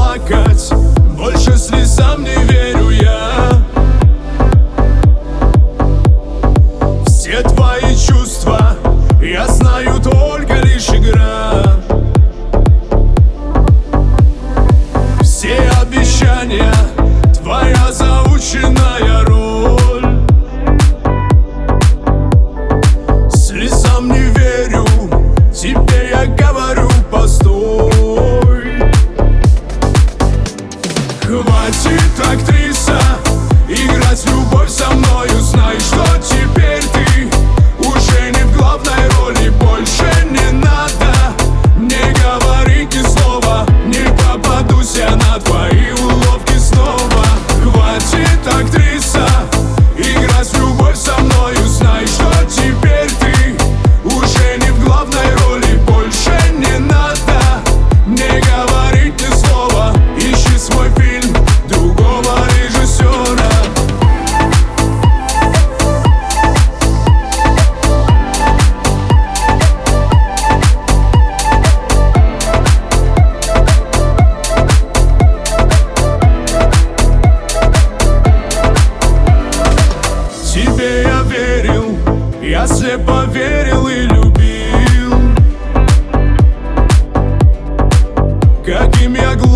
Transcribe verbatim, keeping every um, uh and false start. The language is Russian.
плакать, больше слезам не верю я. Все твои чувства я знаю, только лишь игра. Все обещания — твоя заученная роль. Слезам не верю, тебе я говорю, постой. Хватит, актриса, играть в любовь со мною. Знай, что теперь ты уже не в главной роли. Больше не надо мне говорить ни слова, не попадусь я на твои уловки снова. Хватит, актриса, играть в любовь со мною. Знай, что теперь ты уже не в главной роли. Больше не надо мне говорить ни слова. Ищи свой фильм другого режиссера. Тебе я верил, я слепо верил и любил. Каким я глупым